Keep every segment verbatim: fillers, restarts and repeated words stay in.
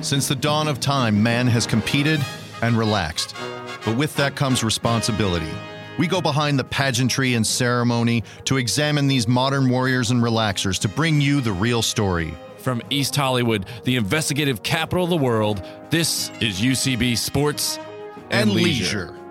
Since the dawn of time, man has competed and relaxed. But with that comes responsibility. We go behind the pageantry and ceremony to examine these modern warriors and relaxers to bring you the real story. From East Hollywood, the investigative capital of the world, this is U C B Sports and, And Leisure. leisure.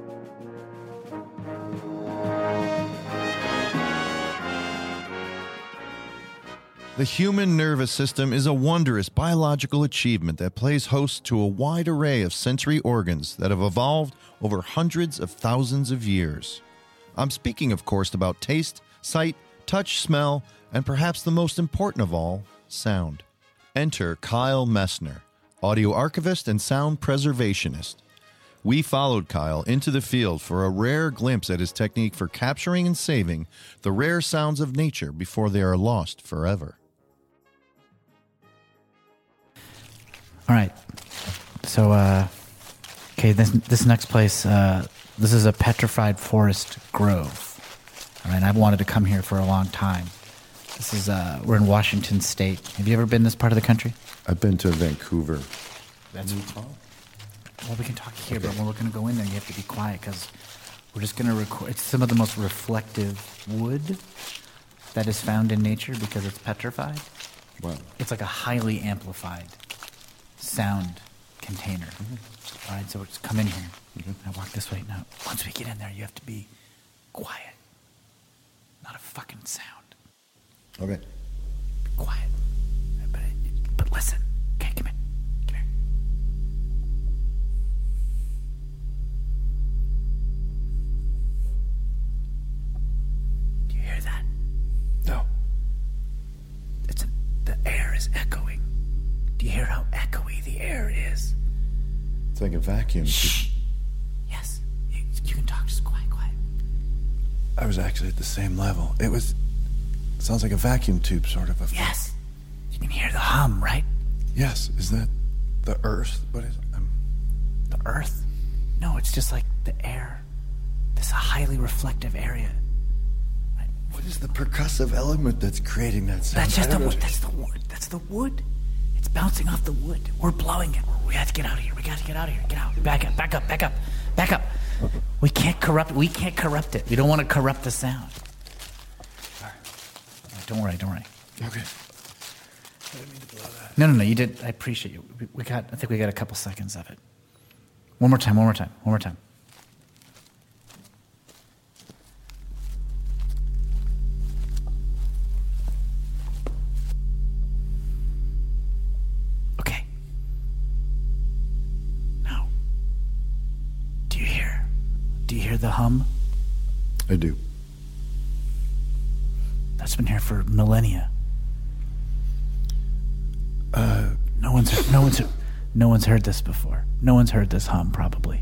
The human nervous system is a wondrous biological achievement that plays host to a wide array of sensory organs that have evolved over hundreds of thousands of years. I'm speaking, of course, about taste, sight, touch, smell, and perhaps the most important of all, sound. Enter Kyle Messner, audio archivist and sound preservationist. We followed Kyle into the field for a rare glimpse at his technique for capturing and saving the rare sounds of nature before they are lost forever. All right. So, uh, okay, this this next place, uh, this is a petrified forest grove. All right, I've wanted to come here for a long time. This is, uh, we're in Washington State. Have you ever been this part of the country? I've been to Vancouver. That's well, we can talk here, okay. But when we're going to go in there, you have to be quiet because we're just going to record. It's some of the most reflective wood that is found in nature because it's petrified. Wow. It's like a highly amplified sound container. Mm-hmm. All right, so just come in here. Mm-hmm. Now walk this way. Now, once we get in there, you have to be quiet. Not a fucking sound. Okay. Be quiet. But, but listen. Okay, come in. Come here. Do you hear that? No. It's a, the air is echoing. Do you hear how echoey the air is? It's like a vacuum. Shh. Yes. You, you can talk. Just quiet, quiet. I was actually at the same level. It was... It sounds like a vacuum tube, sort of. A yes. You can hear the hum, right? Yes. Is that the earth? What is it? Um... The earth? No, it's just like the air. This is a highly reflective area. Right? What is the percussive element that's creating that sound? That's just the wood. That's the wood. That's the wood. It's bouncing off the wood. We're blowing it. We have to get out of here. We got to get out of here. Get out. Back up. Back up. Back up. Back up. We can't corrupt. We can't corrupt it. We don't want to corrupt the sound. All right. Don't worry. Don't worry. Okay. I didn't mean to blow that. No, no, no. You did. I appreciate you. We, we got. I think we got a couple seconds of it. One more time. One more time. One more time. Okay. Now, do you hear? Do you hear the hum? I do. That's been here for millennia. Uh, no one's heard, no one's no one's heard this before. No one's heard this hum, probably.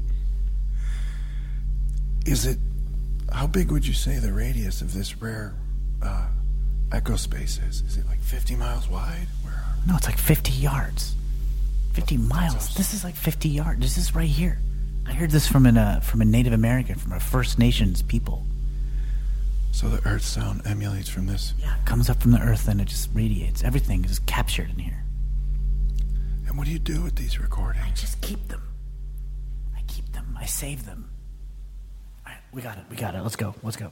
Is it? How big would you say the radius of this rare uh, echo space is? Is it like fifty miles wide? Where are we? No, it's like fifty yards. Fifty miles. This is like fifty yards. This is right here. I heard this from an uh, from a Native American, from a First Nations people. So the earth sound emulates from this? Yeah, it comes up from the earth and it just radiates. Everything is captured in here. And what do you do with these recordings? I just keep them. I keep them. I save them. All right, we got it. We got it. Let's go. Let's go.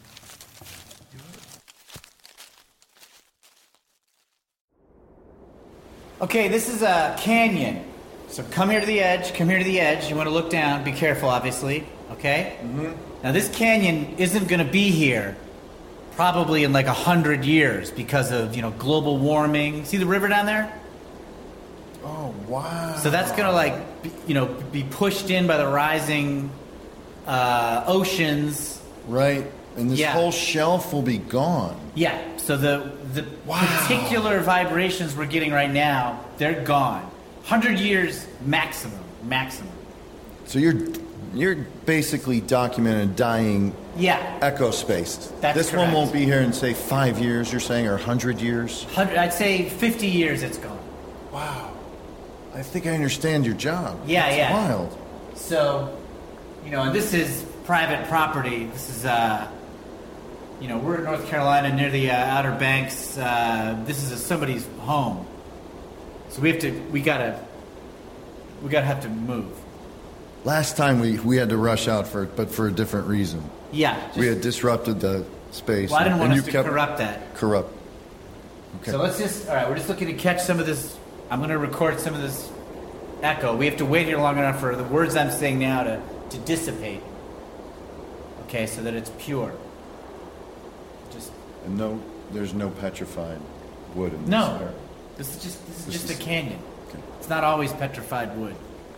Okay, this is a canyon. So come here to the edge. Come here to the edge. You want to look down. Be careful, obviously. Okay? Mm-hmm. Now, this canyon isn't going to be here probably in like a hundred years because of, you know, global warming. See the river down there? Oh, wow. So that's going to, like, be, you know, be pushed in by the rising uh, oceans. Right. And this Yeah. whole shelf will be gone. Yeah. So the, the Wow. particular vibrations we're getting right now, they're gone. one hundred years maximum. Maximum. So you're you're basically documenting a dying Yeah. echo space. That's this correct. one won't be here in, say, five years, you're saying, or one hundred years? one hundred, I'd say fifty years it's gone. Wow. I think I understand your job. Yeah, That's yeah. wild. So, you know, and this is private property. This is, uh, you know, we're in North Carolina near the uh, Outer Banks. Uh, this is a, somebody's home. So we have to, we gotta, we gotta have to move. Last time we, we had to rush out for it, but for a different reason. Yeah. Just, we had disrupted the space. Well, I didn't want and us you to kept corrupt that. Corrupt. Okay. So let's just, all right, we're just looking to catch some of this. I'm going to record some of this echo. We have to wait here long enough for the words I'm saying now to, to dissipate. Okay, so that it's pure. Just And no, there's no petrified wood in this No. area. This is just this is This just is- a canyon. Okay. It's not always petrified wood.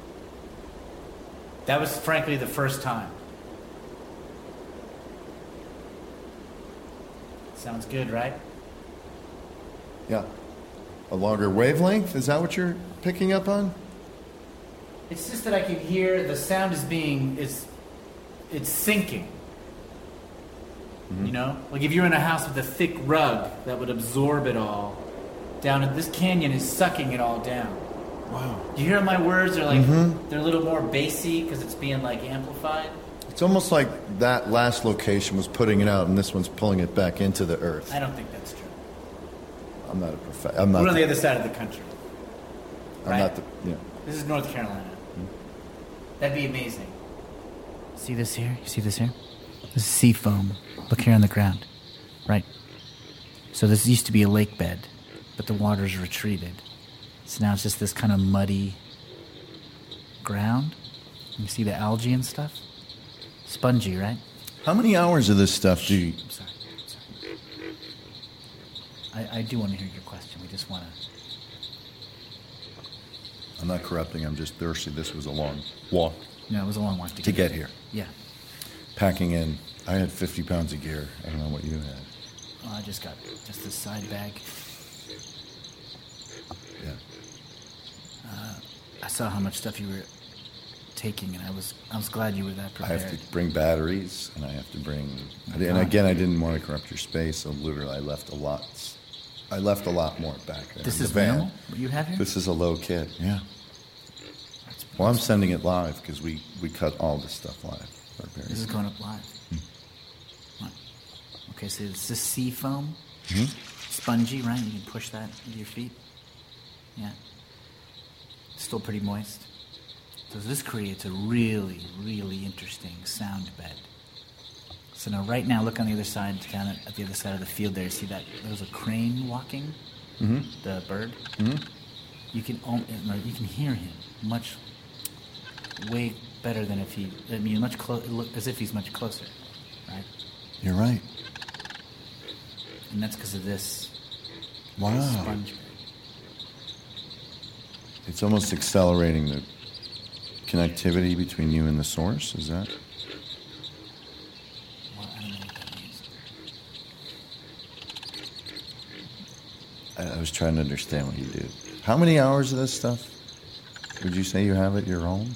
That was frankly the first time. Sounds good, right? Yeah. A longer wavelength? Is that what you're picking up on? It's just that I can hear the sound is being is it's sinking. Mm-hmm. You know? Like if you're in a house with a thick rug that would absorb it all down at this canyon is sucking it all down. Wow. Do you hear my words are like Mm-hmm. they're a little more bassy because it's being like amplified? It's almost like that last location was putting it out and this one's pulling it back into the earth. I don't think that's true. I'm not a prof- I'm not We're on the the, other side of the country. I'm right? not the yeah. This is North Carolina. That'd be amazing. See this here? You see this here? This is sea foam. Look here on the ground. Right. So this used to be a lake bed, but the water's retreated. So now it's just this kind of muddy ground. You see the algae and stuff? Spongy, right? How many hours of this stuff do you I'm sorry. I'm sorry. I, I do want to hear your question. We just want to... I'm not corrupting, I'm just thirsty. This was a long walk No, it was a long walk to, to get here. Yeah. Packing in. I had fifty pounds of gear. I don't know what you had. Oh, I just got just this side bag. Yeah. I saw how much stuff you were taking, and I was I was glad you were that I prepared. have to bring batteries, and I have to bring. Oh, And God. again, I didn't want to corrupt your space, so literally, I left a lot. I left a lot more back there. This in is the van. minimal? What you have here? This is a low kit. Yeah. That's- Well, I'm sending it live because we we cut all this stuff live. for This various- is going up live. What? Okay, so it's this sea foam, Mhm. spongy, right? You can push that with your feet. Yeah. Still pretty moist. So this creates a really, really interesting sound bed. So now, right now, look on the other side, down at, at the other side of the field there. See that? There's a crane walking, Mhm. the bird. Mhm. You can al- uh, you can hear him much, way better than if he. I mean, much clo- look as if he's much closer, right? You're right. And that's because of this Wow. sponge bed. It's almost accelerating the connectivity between you and the source. Is that? Well, I don't know what that means. I, I was trying to understand what you do. How many hours of this stuff would you say you have at your own?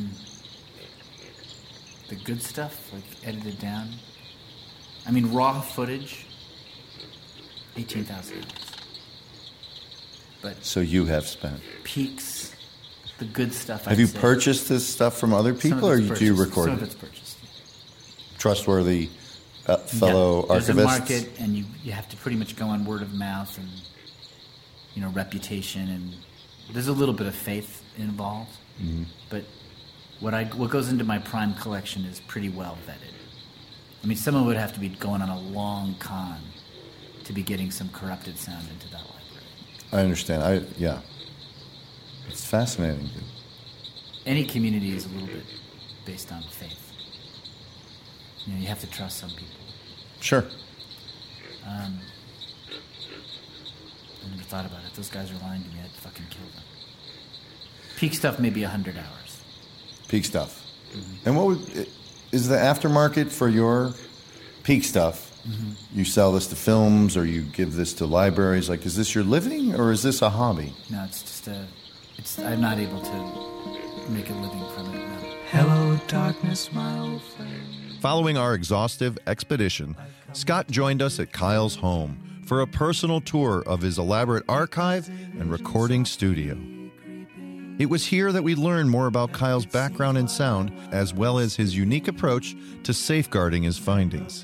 The good stuff, like edited down. I mean, raw footage. Eighteen thousand hours. But So you have spent. peaks, the good stuff. Have I'd you say. purchased this stuff from other Some of people, or it's do you purchased. record Some of it? it's purchased. Trustworthy uh, fellow Yeah, there's archivists. a market, and you, you have to pretty much go on word of mouth and, you know, reputation, and there's a little bit of faith involved. Mm-hmm. But what I what goes into my prime collection is pretty well vetted. I mean, someone would have to be going on a long con to be getting some corrupted sound into that library. I understand. I yeah. It's fascinating. Any community is a little bit based on faith. You know, you have to trust some people. Sure. Um, I never thought about it. If those guys are lying to me, I'd fucking kill them. Peak stuff, maybe a hundred hours. Peak stuff. And what would, is the aftermarket for your peak stuff? You sell this to films, or you give this to libraries? Like, is this your living, or is this a hobby? No, it's just a. It's. I'm not able to make a living from it. No. Hello, darkness, my old friend. Following our exhaustive expedition, Scott joined us at Kyle's home for a personal tour of his elaborate archive and recording studio. It was here that we learned more about Kyle's background in sound, as well as his unique approach to safeguarding his findings.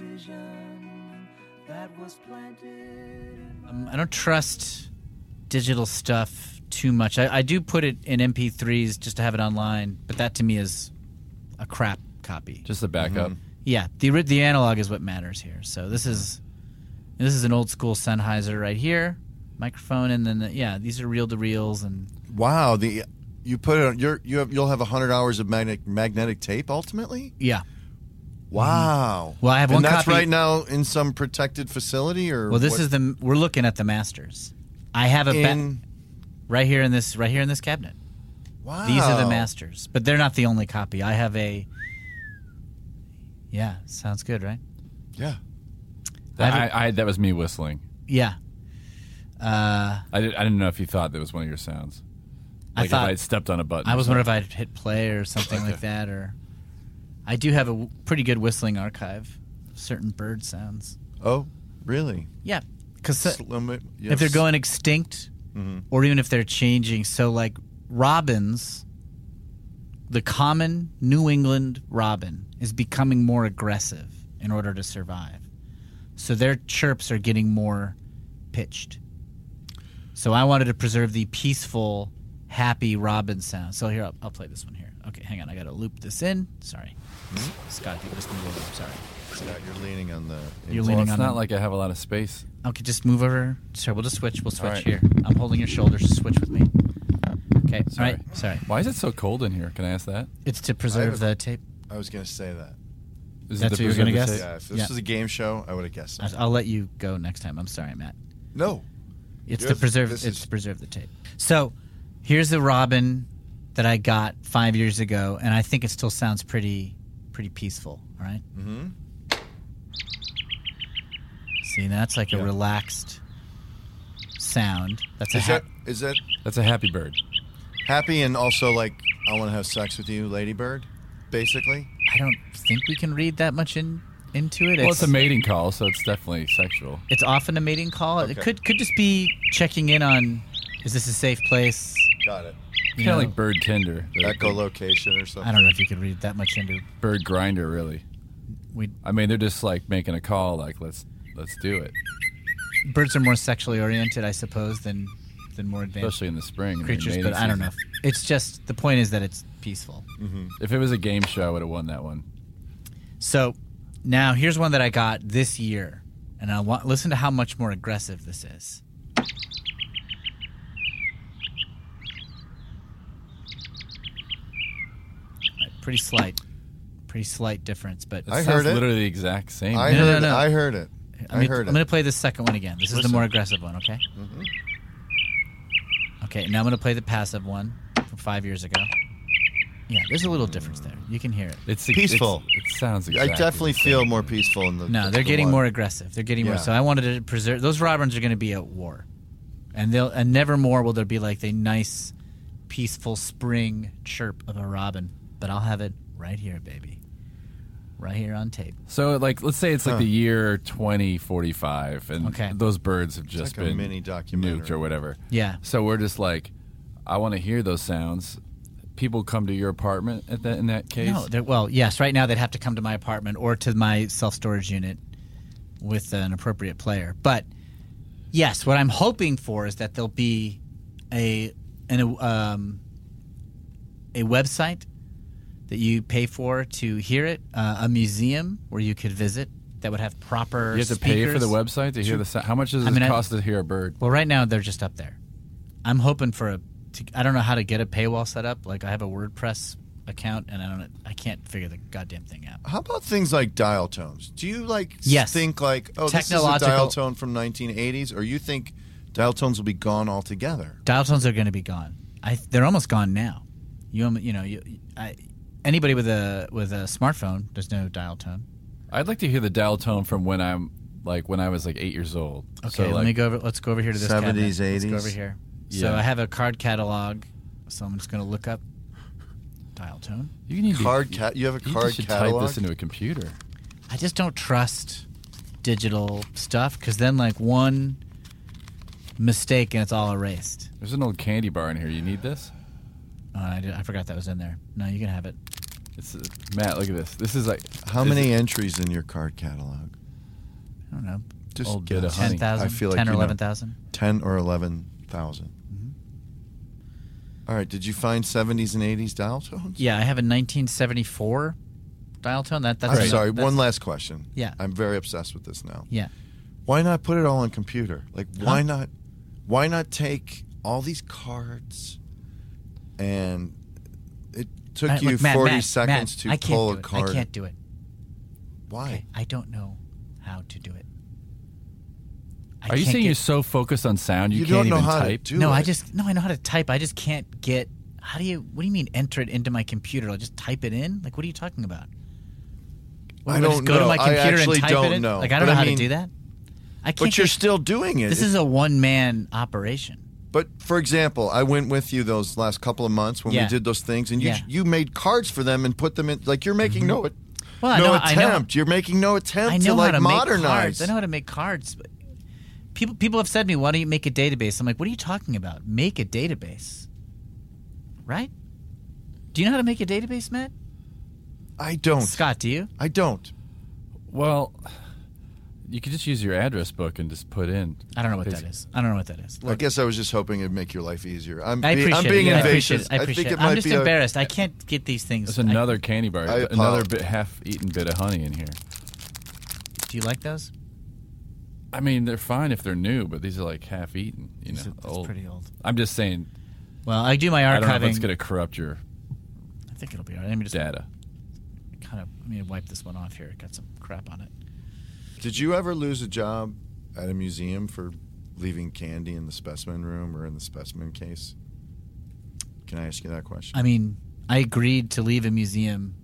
Um, I don't trust digital stuff too much. I, I do put it in M P threes just to have it online, but that to me is a crap copy. Just a backup. Mm-hmm. Yeah, the ori- the analog is what matters here. So this is this is an old school Sennheiser right here, microphone, and then the, yeah, these are reel to reels and Wow, the you put it on you're, you have you'll have one hundred hours of magnetic magnetic tape ultimately? yeah. Wow. Well, I have and one that's copy right now in some protected facility or Well, this what? is the we're looking at the masters. I have a ba- in right here in this right here in this cabinet. Wow. These are the masters, but they're not the only copy. I have a. Yeah, sounds good, right? Yeah. That, I have I, I, that was me whistling. Yeah. Uh, I, did, I didn't know if you thought that was one of your sounds. I Like thought if I'd stepped on a button. I or was something. wondering if I'd hit play or something like that, or I do have a w- pretty good whistling archive, of certain bird sounds. Oh, really? Yeah, because Slim- if yes. they're going extinct, Mm-hmm. or even if they're changing, so like robins, the common New England robin is becoming more aggressive in order to survive. So their chirps are getting more pitched. So I wanted to preserve the peaceful, happy robin sound. So here, I'll, I'll play this one here. Okay, hang on. I got to loop this in. Sorry. Mm-hmm. Scott, if you could just move over. Sorry. Scott, you're leaning on the You're Well, leaning it's on not the- like I have a lot of space. Okay, just move over. Sorry, we'll just switch. We'll switch All right. here. I'm holding your shoulders. Just switch with me. Okay. Sorry. All right. Sorry. Why is it so cold in here? Can I ask that? It's to preserve I the tape. I was going to say that. Is That's it the what you were gonna preservative guess? tape? Yeah, if this Yeah. was a game show, I would have guessed I- that. I'll let you go next time. I'm sorry, Matt. No. It's Yours- to preserve. this It's is- to preserve the tape. So, here's the robin that I got five years ago, and I think it still sounds pretty, pretty peaceful. All right. Mm-hmm. See, that's like a Yeah. relaxed sound. That's a Is ha- that is that That's a happy bird. happy and also like I want to have sex with you, ladybird, basically? I don't think we can read that much in into it. Well, it's a mating call, so it's definitely sexual. It's often a mating call. It Okay. could could just be checking in on, is this a safe place? Got it. You Kind of know, like bird tender. The- Echolocation or something. I don't know if you could read that much into. Bird grinder, really. We I mean, they're just like making a call, like let's let's do it. birds are more sexually oriented, I suppose, than than more advanced Especially in the spring. and creatures. mating But I don't know. season. If, it's just the point is that it's peaceful. If it was a game show, I would have won that one. So now here's one that I got this year, and I want listen to how much more aggressive this is. Right, pretty slight, pretty slight difference, but It I sounds heard it. literally the exact same. I No, no, heard no. it. I heard it. I I mean, heard I'm it. going to play the second one again. This is the Listen. more aggressive one, okay? Mm-hmm. Okay, now I'm going to play the passive one from five years ago. Yeah, there's a little difference there. You can hear it. It's Peaceful. It's, it sounds. I Exactly definitely the same. feel more peaceful in the No, the- they're the getting one. more aggressive. They're getting more. Yeah. So I wanted to preserve those robins are going to be at war, and they'll and never more will there be like the nice, peaceful spring chirp of a robin. But I'll have it right here, baby, right here on tape. So, like, let's say it's like Huh. the year twenty forty-five, and Okay. those birds have just like a been mini documentary. nuked or whatever. Yeah. So we're just like, I want to hear those sounds. People come to your apartment at that in that case. No, they're, well, yes. Right now, they'd have to come to my apartment or to my self-storage unit with an appropriate player. But yes, what I'm hoping for is that there'll be a an, um, a website that you pay for to hear it, uh, a museum where you could visit that would have proper. you have to pay for the speakers. website to hear the sound. How much does I it mean, I- cost to hear a bird? Well, right now they're just up there. I'm hoping for a. To, I don't know how to get a paywall set up. Like I have a WordPress account, and I don't. I can't figure the goddamn thing out. How about things like dial tones? Do you like Yes. think like, oh, this is a Technological- dial tone from nineteen eighties, or you think dial tones will be gone altogether? Dial tones are going to be gone. I. They're almost gone now. You. You know. You. I. Anybody with a with a smartphone, there's no dial tone. I'd like to hear the dial tone from when I'm like when I was like eight years old. Okay, So, let like, me go over. Let's go over here to this seventies, cabinet. Let's go eighties. over here. So Yeah. I have a card catalog. So I'm just going to look up dial tone. You need Card to, cat. You have a you card just should catalog. type this into a computer. I just don't trust digital stuff because then like one mistake and it's all erased. There's an old candy bar in here. You need this? Oh, I, did, I forgot that was in there. No, you can have it. It's uh, Matt. Look at this. This is like How is many it- entries in your card catalog? I don't know. Just Old bit of guess. honey. ten thousand? I feel like ten or you know. eleven thousand? Ten or eleven thousand. All right. Did you find seventies and eighties dial tones? Yeah, I have a nineteen seventy-four dial tone. That that's I'm a- sorry. that's- One last question. Yeah. I'm very obsessed with this now. Yeah. Why not put it all on computer? Like, why Huh? not? Why not take all these cards and it took Uh, you look, Matt, forty Matt, seconds Matt, to I can't pull do a it. card? I can't do it. Why? Okay, I don't know how to do it. I Are you can't saying get- you're so focused on sound you, You can't don't know even how to type? do No, I it. just no. I know how to type. I just can't get. How do you? What do you mean? Enter it into my computer? I'll just type it in. Like, what are you talking about? What, I do don't just go know. to my I computer actually and type don't it in? know. Like, I don't But know I how mean- to do that. I can't. But you're get- still doing it. This is a one man operation. But for example, I went with you those last couple of months when Yeah. we did those things, and you Yeah. you made cards for them and put them in. Like you're making no Well, I no know- I know- attempt. You're making no attempt I know to how like to modernize. make cards. I know how to make cards. But people people have said to me, "Why don't you make a database?" I'm like, "What are you talking about? Make a database, right? Do you know how to make a database, Matt? I don't. Scott, do you? I don't. Well, you could just use your address book and just put in. I don't know what that is. I don't know what that is. I guess I was just hoping it'd make your life easier. I'm, I be- appreciate I'm being it. Yeah, I invasive. appreciate it. I appreciate think it. it might I'm just be a- embarrassed. I can't get these things. There's another candy bar, I another apo- bit, half-eaten bit of honey in here. I, do you like those? I mean, they're fine if they're new, but these are like half-eaten. You know, These are- that's old. pretty old. I'm just saying. Well, I do my I don't know if archiving. it's going to corrupt your I think it'll be all right. Let me just data. kind of let me wipe this one off here. It got some crap on it. Did you ever lose a job at a museum for leaving candy in the specimen room or in the specimen case? Can I ask you that question? I mean, I agreed to leave a museum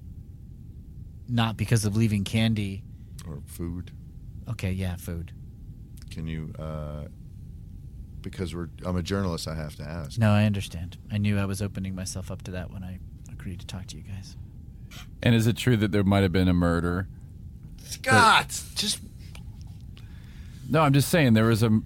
not because of leaving candy. Or food? Okay, yeah, food. Can you? Uh, because we're. I'm a journalist. I have to ask. No, I understand. I knew I was opening myself up to that when I agreed to talk to you guys. And is it true that there might have been a murder? Scott, just No, I'm just saying there was a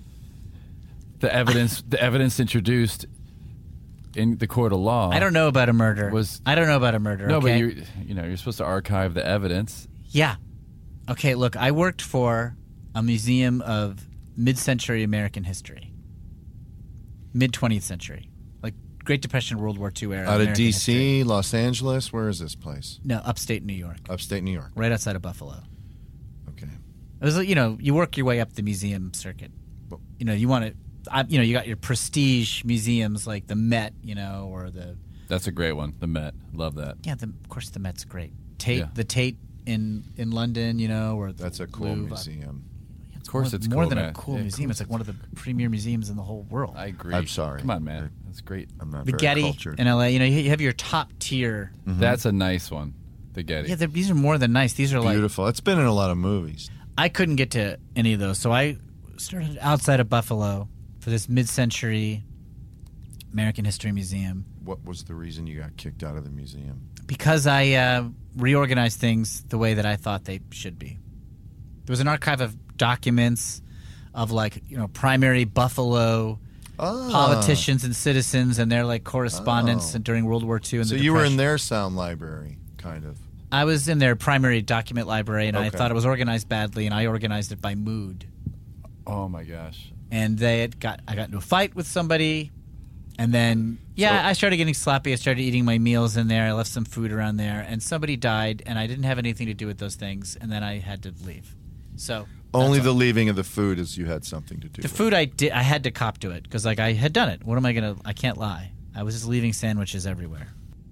the evidence the evidence introduced in the court of law. I don't know about a murder. Was- I don't know about a murder. No, okay? but you you know you're supposed to archive the evidence. Yeah. Okay, look, I worked for a museum of mid-century American history. Mid-twentieth century. Like Great Depression, World War Two era. out of American D C, history. Los Angeles. Where is this place? No, upstate New York. Upstate New York. Right outside of Buffalo. Okay. It was, you know, you work your way up the museum circuit. You know, you want to, I, you know, you got your prestige museums like the Met, you know, or the, That's a great one. The Met. Love that. yeah, the, of course the Met's great. Tate, Yeah. the Tate in in London, you know, or That's a cool Louvre. museum. Yeah, it's Of course more, it's more cool, than man. a cool Yeah, of museum. course It's like one of the premier museums in the whole world. I agree. I'm sorry. Come on, man. That's great. I'm not the very Getty cultured. in L A, you know, you you have your top tier. That's a nice one. The Getty. Yeah, they're- these are more than nice. These are like, Beautiful. It's been in a lot of movies. I couldn't get to any of those, so I started outside of Buffalo for this mid-century American History Museum. What was the reason you got kicked out of the museum? Because I uh, reorganized things the way that I thought they should be. There was an archive of documents of like, you know, primary Buffalo Ah. politicians and citizens and their like correspondence Oh. during World War Two. And So the you were in Depression. their sound library, kind of. I was in their primary document library, and I Okay. thought it was organized badly, and I organized it by mood. Oh my gosh. And they had got I got into a fight with somebody, and then yeah, So- I started getting sloppy. I started eating my meals in there. I left some food around there, and somebody died, and I didn't have anything to do with those things, and then I had to leave. So Only that's the all. leaving of the food is you had something to do. the with. food I did I had to cop to it because like I had done it. What am I gonna? I can't lie. I was just leaving sandwiches everywhere.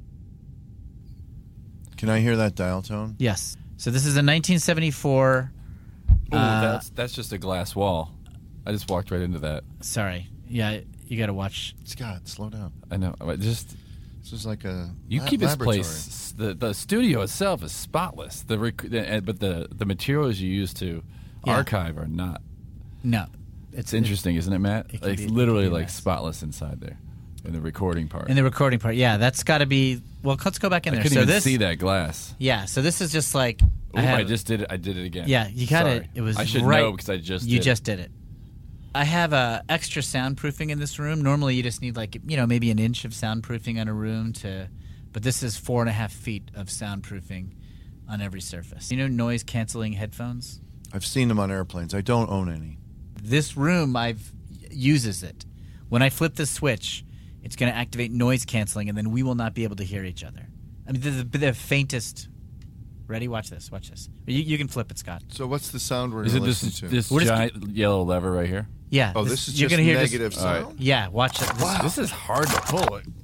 Can I hear that dial tone? Yes. So this is a nineteen seventy-four. Ooh, Uh, that's that's just a glass wall. I just walked right into that. Sorry. Yeah, you got to watch. Scott, slow down. I know. I just This is like a you la- keep this laboratory. place. The the studio itself is spotless. The rec- the- but the the materials you use to Yeah. archive are not. No, It's interesting, isn't it, Matt? it can Like be- it's it literally can be a like mess. spotless inside there, in the recording part. in the recording part. Yeah, that's got to be. Well, let's go back in I there. couldn't so even this, see that glass. Yeah, so this is just like Ooh, I, I, have, just did it. I did it again. Yeah, you got Sorry. it. It was I should right. know because I just you did just it. did it. I have uh, extra soundproofing in this room. Normally, you just need like you know maybe an inch of soundproofing on a room to, but this is four and a half feet of soundproofing on every surface. You know, noise canceling headphones. I've seen them on airplanes. I don't own any. This room I've uses it. When I flip the switch, It's going to activate noise canceling, and then we will not be able to hear each other. I mean, the, the, the faintest. Ready? Watch this. Watch this. You, you can flip it, Scott. So what's the sound we're Is going it to this listen to? this We're just- giant yellow lever right here? Yeah. oh, this, is you're just gonna hear negative this, sound? Yeah, watch it. Wow. This is hard to pull. It.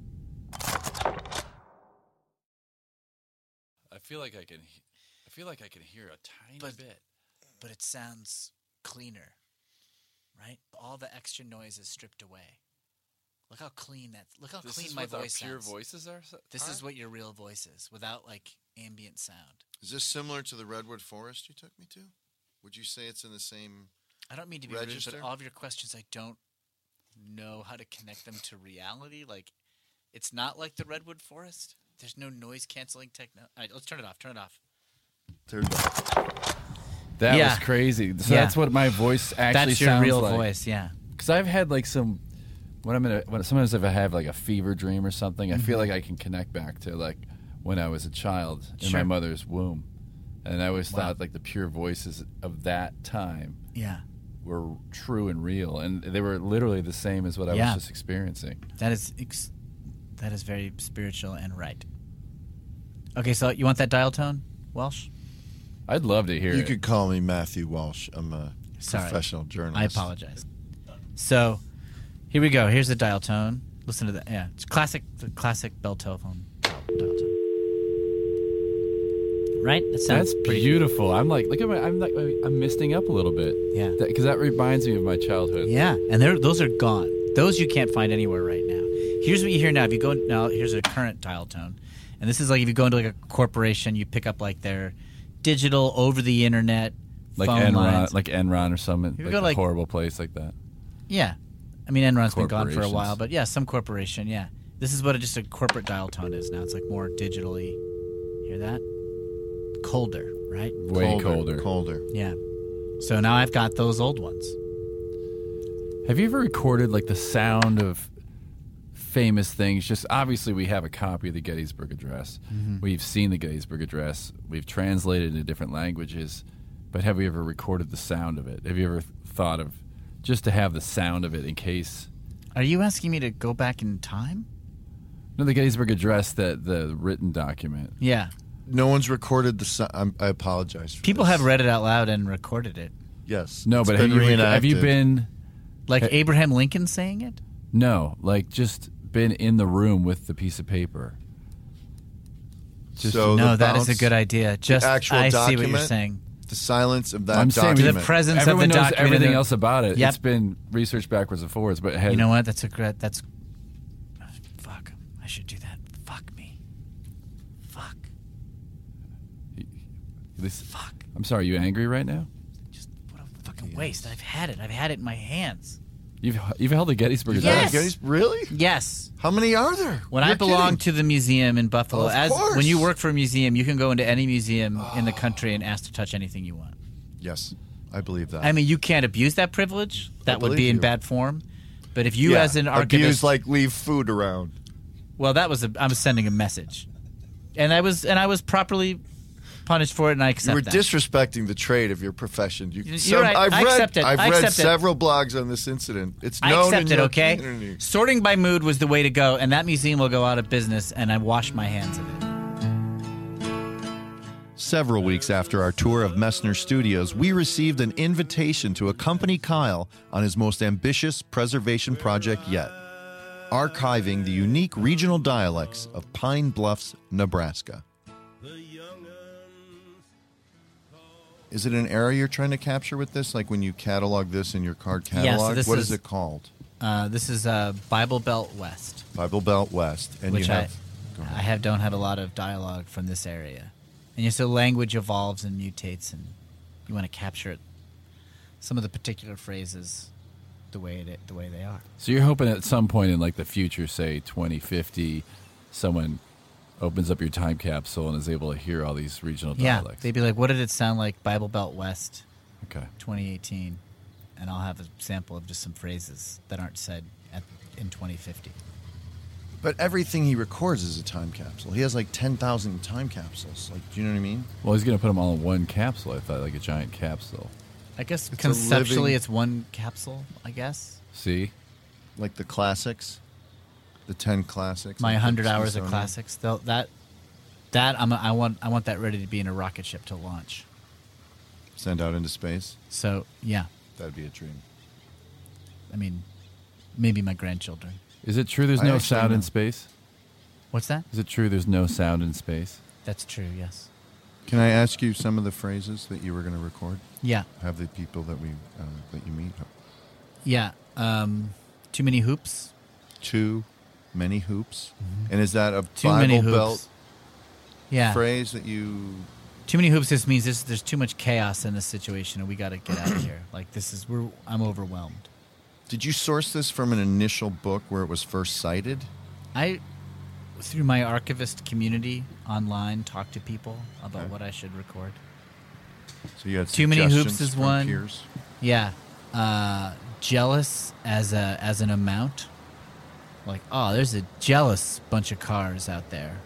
I feel like I can. I feel like I can hear a tiny But- bit. But it sounds cleaner, right? All the extra noise is stripped away. Look how clean that. Look how This clean is my what our voice pure sounds. voices are. This are? is what your real voice is, without like ambient sound. Is this similar to the Redwood Forest you took me to? Would you say it's in the same... I don't mean to be Register? rude, but all of your questions, I don't know how to connect them to reality. Like, it's not like the Redwood Forest. There's no noise canceling techno. All right, let's turn it off. Turn it off. Third That Yeah. was crazy. So Yeah. that's what my voice actually That's your sounds real like. voice, yeah. Because I've had like some. When I'm in a, when sometimes if I have like a fever dream or something, I Mm-hmm. feel like I can connect back to like when I was a child in my Sure. mother's womb, and I always Wow. thought like the pure voices of that time Yeah. were true and real, and they were literally the same as what I Yeah. was just experiencing. That is ex- that is very spiritual and right. Okay, so you want that dial tone, Welsh? I'd love to hear You it. could call me Matthew Walsh. I'm a Sorry. professional journalist. I apologize. So, here we go. Here's the dial tone. Listen to that. Yeah, it's classic. The classic bell telephone dial tone. Right? That sounds That's pretty beautiful. I'm like, look at my. I'm like, I'm misting up a little bit. Yeah. Because that, reminds me of my childhood. Yeah, and they're, those are gone. Those you can't find anywhere right now. Here's what you hear now. If you go now, here's a current dial tone, and this is like if you go into like a corporation, you pick up like their digital over the internet Like phone Enron, lines. like Enron or something. you Like go, a like- horrible place like that. Yeah, I mean Enron's been gone for a Corporations. while, but yeah, some corporation. Yeah, this is what a, just a corporate dial tone is now. It's like more digitally. Hear that? Colder, right? Way colder. Colder. Yeah. So now I've got those old ones. Have you ever recorded like the sound of famous things? Just obviously, we have a copy of the Gettysburg Address. Mm-hmm. We've seen the Gettysburg Address. We've translated it into different languages. But have we ever recorded the sound of it? Have you ever th- thought of just to have the sound of it in case? Are you asking me to go back in time? No, the Gettysburg Address, the the written document. Yeah. No one's recorded the sound. I'm, I apologize for People this. have read it out loud and recorded it. Yes. No, It's but have been you, rec- have you reenacted. been? Like Hey. Abraham Lincoln saying it? No, like just been in the room with the piece of paper. Just- So No, the that is a bounce- good idea. Just actual I see what you're document? saying. The silence of that I'm saying document. The presence Everyone of the knows document. everything in the- else about it. Yep. It's been researched backwards and forwards, but has, You know what? That's a great. That's. Fuck. I should do that. Fuck me. Fuck. This, Fuck. I'm sorry. Are you angry right now? Just what a fucking waste. I've had it. I've had it in my hands. You've you've held the Gettysburg Yes. Address. Gettys- Really? Yes. How many are there? When You're I belonged kidding. to the museum in Buffalo, Of as course. when you work for a museum, you can go into any museum in the country and ask to touch anything you want. Yes, I believe that. I mean, you can't abuse that privilege. That would believe be in you. bad form. But if you, yeah, as an abuse, archivist, like leave food around. well, that was a, I was sending a message, and I was and I was properly punished for it, and I accept You were that. disrespecting the trade of your profession. You, You're some- right. I've I read, accept it. I've I read accept it. several blogs on this incident. It's I known accept in it, your okay? community. Sorting by mood was the way to go, and that museum will go out of business, and I wash my hands of it. Several weeks after our tour of Messner Studios, we received an invitation to accompany Kyle on his most ambitious preservation project yet, archiving the unique regional dialects of Pine Bluffs, Nebraska. Is it an area you're trying to capture with this? Like when you catalog this in your card Yeah, so catalog? this What is- is it called? Uh, this is uh, Bible Belt West, Bible Belt West. And which you I, have. Go ahead. I have don't have a lot of dialogue from this area, and you so language evolves and mutates, and you want to capture it, some of the particular phrases, the way it the way they are. So you're hoping at some point in like the future, say twenty fifty, someone opens up your time capsule and is able to hear all these regional Yeah, dialects. they'd be like, "What did it sound like?" Bible Belt West, Okay. twenty eighteen, and I'll have a sample of just some phrases that aren't said at, in twenty fifty. But everything he records is a time capsule. He has like ten thousand time capsules. Like, do you know what I mean? Well, he's going to put them all in one capsule. I thought, like a giant capsule. I guess It's a conceptually, living- it's one capsule. I guess. See? Like the classics. The ten classics. My of hundred the hours of Smithsonian? classics. They'll, that that I'm, I want I want that ready to be in a rocket ship to launch. Send out into space. So yeah, That'd be a dream. I mean, maybe my grandchildren. Is it true there's I no actually sound know. in space? What's that? Is it true there's no sound in space? That's true. Yes. Can I ask you some of the phrases that you were going to record? Yeah. Have the people that we uh, that you meet Yeah. Um, too many hoops. too many hoops, and is that a Too Bible many hoops. Belt Yeah. phrase that you? Too many hoops just means this, there's too much chaos in this situation, and we got to get out of here. Like this is we're I'm overwhelmed. Did you source this from an initial book where it was first cited? I, through my archivist community online, talk to people about Okay. what I should record. So you had Too many hoops suggestions is from one. peers? Yeah. Uh, jealous as a as an amount. Like, oh, there's a jealous bunch of cars out there.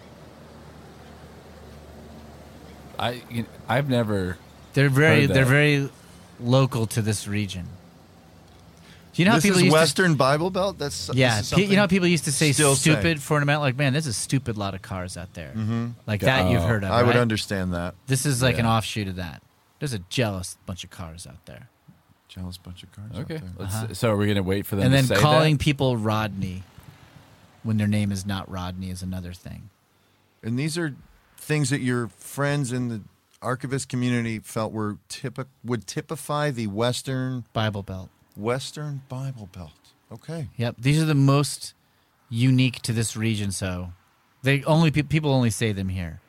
I you know, I've never. They're very Heard that. they're very local to this region. Do you know how This people is used Western Bible Belt. That's to Yeah, this is pe- you know how something- people used to say still say. stupid for an amount? Like, man, there's a stupid lot of cars out there. Mm-hmm. Like that you've Oh, heard of, I would right? understand that. This is like an Yeah. offshoot of that. There's a jealous bunch of cars out there. Jealous bunch of cars. Okay. Out there. Let's, Uh-huh. So are we going to wait for them And to then say calling that? people Rodney when their name is not Rodney is another thing. And these are things that your friends in the archivist community felt were typi- would typify the Western Bible Belt. Western Bible Belt. Okay. Yep, these are the most unique to this region. So they only pe- people only say them here.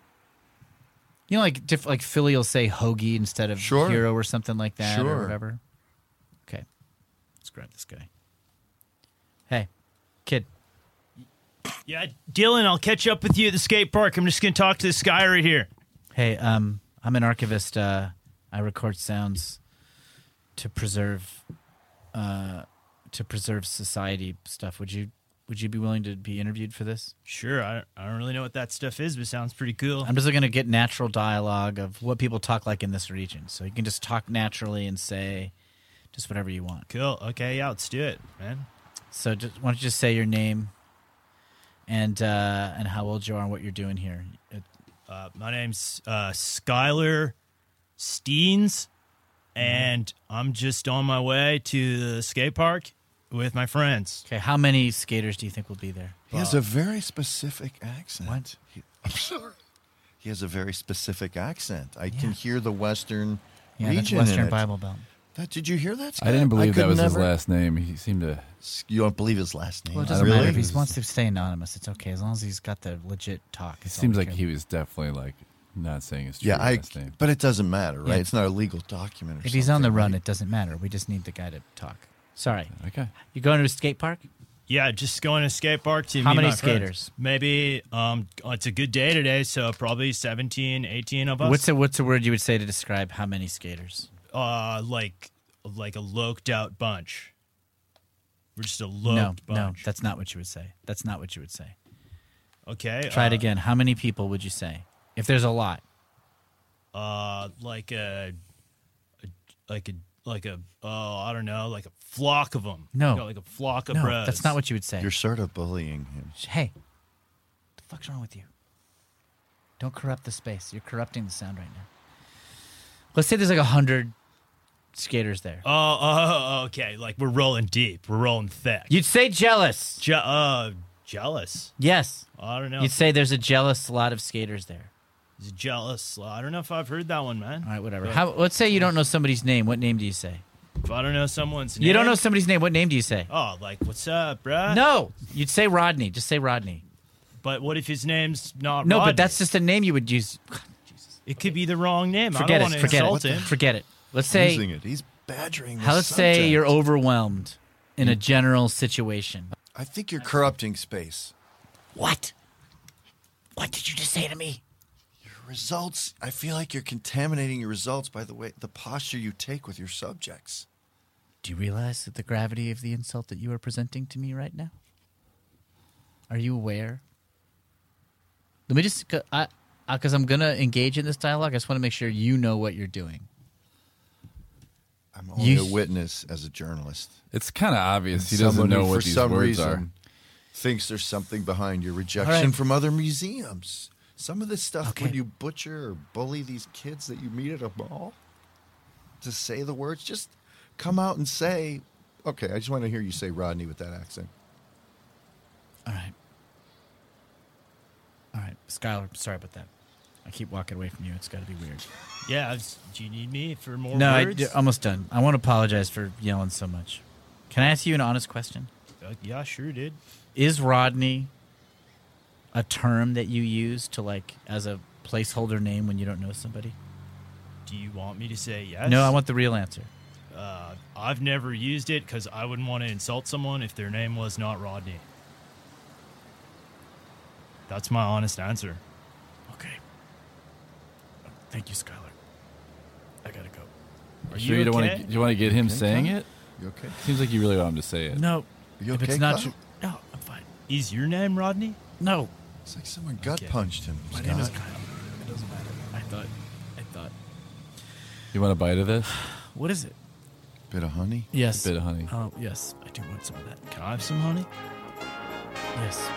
You know, like diff- like Philly will say hoagie instead of Sure. hero or something like that Sure. or whatever. Okay, let's grab this guy. Hey, kid. Yeah, Dylan, I'll catch up with you at the skate park. I'm just going to talk to this guy right here. Hey, um, I'm an archivist. Uh, I record sounds to preserve, uh, to preserve society stuff. Would you Would you be willing to be interviewed for this? Sure, I, I don't really know what that stuff is, but it sounds pretty cool. I'm just going to get natural dialogue of what people talk like in this region. So you can just talk naturally and say just whatever you want. Cool. Okay, yeah, let's do it, man. So just, why don't you just say your name and uh, and how old you are and what you're doing here. It, Uh, my name's uh, Skylar Steens, and I'm just on my way to the skate park with my friends. okay, how many skaters do you think will be there? He has a very specific accent. What? He, I'm sorry. He has a very specific accent. I can hear the Western Yeah, that's region Western in it. Bible Belt. That, did you hear that, Scott? I didn't believe could that was his never- last name. He seemed to. You don't believe his last name? Well, it I doesn't don't matter believe if he it. wants to stay anonymous. It's okay as long as he's got the legit talk. It It's all seems we like care he was definitely like not saying his true Yeah, I. last name. But it doesn't matter, right? Yeah. It's not a legal document. Or If he's on the something, run, right? it doesn't matter. We just need the guy to talk. Sorry. Okay. You going to a skate park? Yeah, just going to a skate park to How meet many my friends. skaters? Maybe um, it's a good day today, so probably seventeen, eighteen of us. What's a what's a word you would say to describe how many skaters? uh, like like a loked out bunch. We're just a loked no, bunch. no, that's not what you would say. That's not what you would say. Okay. Try it uh, again. How many people would you say? If there's a lot. Uh, like a, a like a like a oh I don't know, like a flock of them. No. like a flock of No, bros. that's not what you would say. You're sort of bullying him. Hey, what the fuck's wrong with you? Don't corrupt the space. You're corrupting the sound right now. Let's say there's like a hundred skaters there. Oh, oh, okay. Like we're rolling deep. We're rolling thick. You'd say jealous. Je- uh, jealous. Yes. I don't know. You'd say there's a jealous lot of skaters there. He's jealous. I don't know if I've heard that one, man. All right, whatever. But How, let's say you don't know somebody's name. What name do you say? if I don't know someone's name. You don't know somebody's name. What name do you say? Oh, like what's up, bruh? No, you'd say Rodney. Just say Rodney. But what if his name's not? No, Rodney? but that's just a name you would use. It could be the wrong name. Forget I don't it. want to Forget insult it. him. Forget it. Let's say. Losing it. He's badgering. the How let's say subject. you're overwhelmed in a general situation. I think you're corrupting space. What? What did you just say to me? Your results. I feel like you're contaminating your results by the way the posture you take with your subjects. Do you realize that the gravity of the insult that you are presenting to me right now? Are you aware? Let me just, I, because I'm going to engage in this dialogue, I just want to make sure you know what you're doing. I'm only You- a witness as a journalist. It's kind of obvious he Someone doesn't know who, what for these some words reason, are. thinks there's something behind your rejection All right. from other museums. Some of this stuff, Okay. when you butcher or bully these kids that you meet at a mall to say the words, just come out and say, okay, I just want to hear you say Rodney with that accent. All right. All right. Skylar, sorry about that. I keep walking away from you. It's got to be weird. Yeah, I was- do you need me for more No, I, words? almost done. I want to apologize for yelling so much. Can I ask you an honest question? Uh, yeah, sure did. Is Rodney a term that you use to, like, as a placeholder name when you don't know somebody? Do you want me to say yes? No, I want the real answer. Uh, I've never used it because I wouldn't want to insult someone if their name was not Rodney. That's my honest answer. Okay. Thank you, Skylar. I gotta go. Are Sure you you don't want okay? to? Do you want to get him Okay, saying Tom? it? You okay? Seems like you really want him to say it. No. You if okay, it's not Cloud? true. No, I'm fine. Is your name Rodney? No. It's like someone gut Okay. punched him. My Scott. name is Kyle. It doesn't matter. I thought. I thought. You want a bite of this? What is it? Bit of honey. Yes. A bit of honey. Oh, yes. I do want some of that. Can I have some honey? Yes.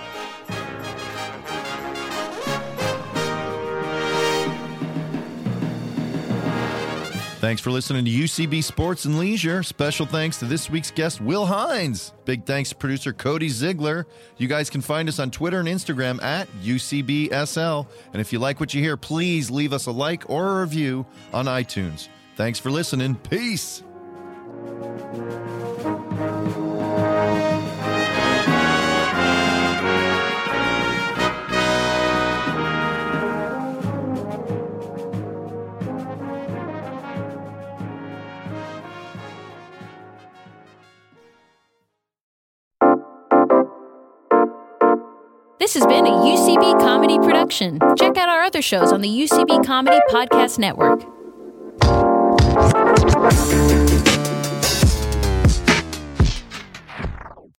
Thanks for listening to U C B Sports and Leisure. Special thanks to this week's guest, Will Hines. Big thanks to producer Cody Ziegler. You guys can find us on Twitter and Instagram at U C B S L. And if you like what you hear, please leave us a like or a review on iTunes. Thanks for listening. Peace. This has been a U C B Comedy production. Check out our other shows on the U C B Comedy Podcast Network.